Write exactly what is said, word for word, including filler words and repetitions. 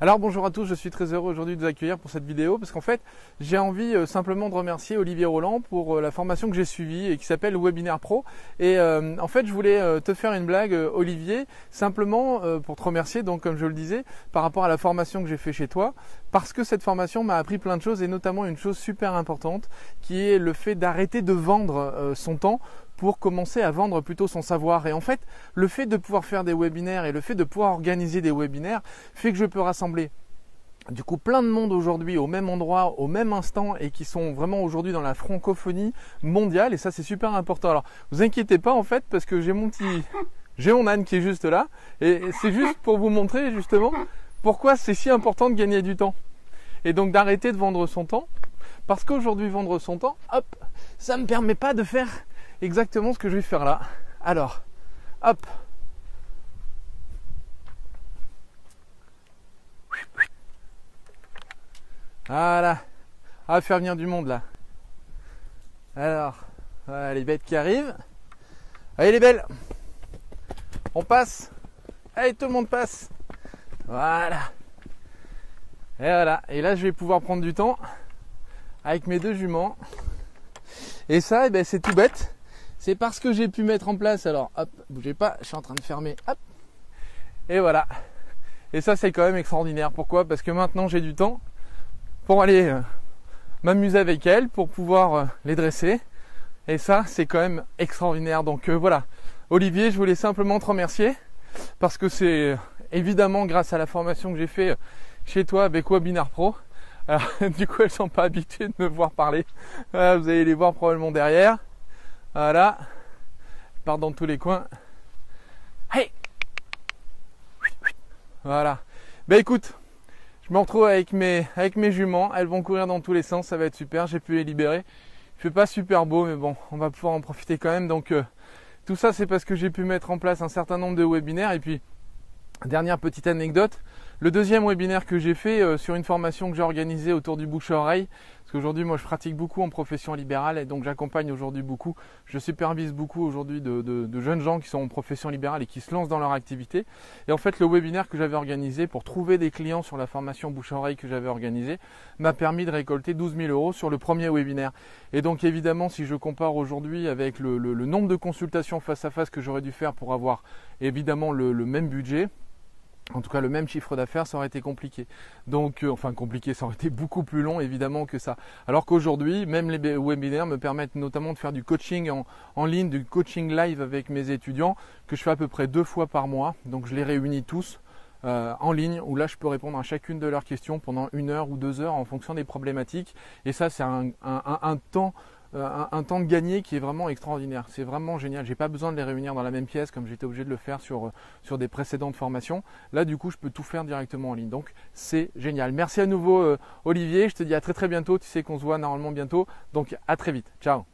Alors bonjour à tous, je suis très heureux aujourd'hui de vous accueillir pour cette vidéo parce qu'en fait j'ai envie euh, simplement de remercier Olivier Roland pour euh, la formation que j'ai suivie et qui s'appelle Webinaire Pro. Et euh, en fait je voulais euh, te faire une blague euh, Olivier, simplement euh, pour te remercier, donc comme je le disais, par rapport à la formation que j'ai fait chez toi, parce que cette formation m'a appris plein de choses et notamment une chose super importante qui est le fait d'arrêter de vendre euh, son temps pour commencer à vendre plutôt son savoir. Et en fait, le fait de pouvoir faire des webinaires et le fait de pouvoir organiser des webinaires fait que je peux rassembler du coup plein de monde aujourd'hui au même endroit, au même instant et qui sont vraiment aujourd'hui dans la francophonie mondiale et ça c'est super important. Alors, vous inquiétez pas en fait parce que j'ai mon petit j'ai mon âne qui est juste là et c'est juste pour vous montrer justement pourquoi c'est si important de gagner du temps et donc d'arrêter de vendre son temps parce qu'aujourd'hui vendre son temps, hop, ça me permet pas de faire exactement ce que je vais faire là. Alors, hop. Voilà. On va faire venir du monde là. Alors, voilà les bêtes qui arrivent. Allez les belles. On passe. Allez, tout le monde passe. Voilà. Et voilà. Et là, je vais pouvoir prendre du temps avec mes deux juments. Et ça, eh ben, c'est tout bête. C'est parce que j'ai pu mettre en place, alors hop, bougez pas, je suis en train de fermer, hop, et voilà. Et ça c'est quand même extraordinaire. Pourquoi? Parce que maintenant j'ai du temps pour aller euh, m'amuser avec elles, pour pouvoir euh, les dresser. Et ça c'est quand même extraordinaire. Donc euh, voilà, Olivier, je voulais simplement te remercier parce que c'est euh, évidemment grâce à la formation que j'ai fait euh, chez toi avec Webinaire Pro. Alors du coup elles sont pas habituées de me voir parler. Voilà, vous allez les voir probablement derrière. Voilà, je pars dans tous les coins. Hey, voilà. Ben écoute, je me retrouve avec mes, avec mes juments. Elles vont courir dans tous les sens, ça va être super. J'ai pu les libérer. Il fait pas super beau, mais bon, on va pouvoir en profiter quand même. Donc euh, tout ça, c'est parce que j'ai pu mettre en place un certain nombre de webinaires. Et puis, dernière petite anecdote. Le deuxième webinaire que j'ai fait euh, sur une formation que j'ai organisée autour du bouche à oreille, parce qu'aujourd'hui moi je pratique beaucoup en profession libérale et donc j'accompagne aujourd'hui beaucoup, je supervise beaucoup aujourd'hui de, de, de jeunes gens qui sont en profession libérale et qui se lancent dans leur activité. Et en fait le webinaire que j'avais organisé pour trouver des clients sur la formation bouche à oreille que j'avais organisée m'a permis de récolter douze mille euros sur le premier webinaire. Et donc évidemment si je compare aujourd'hui avec le, le, le nombre de consultations face à face que j'aurais dû faire pour avoir évidemment le, le même budget, en tout cas le même chiffre d'affaires, ça aurait été compliqué. Donc, euh, enfin compliqué, ça aurait été beaucoup plus long évidemment que ça. Alors qu'aujourd'hui, même les webinaires me permettent notamment de faire du coaching en, en ligne, du coaching live avec mes étudiants, que je fais à peu près deux fois par mois. Donc je les réunis tous euh, en ligne, où là je peux répondre à chacune de leurs questions pendant une heure ou deux heures en fonction des problématiques. Et ça c'est un, un, un, un temps Un, un temps de gagner qui est vraiment extraordinaire. C'est vraiment génial. J'ai pas besoin de les réunir dans la même pièce comme j'étais obligé de le faire sur, sur des précédentes formations. Là, du coup, je peux tout faire directement en ligne. Donc, c'est génial. Merci à nouveau, euh, Olivier. Je te dis à très très bientôt. Tu sais qu'on se voit normalement bientôt. Donc, à très vite. Ciao.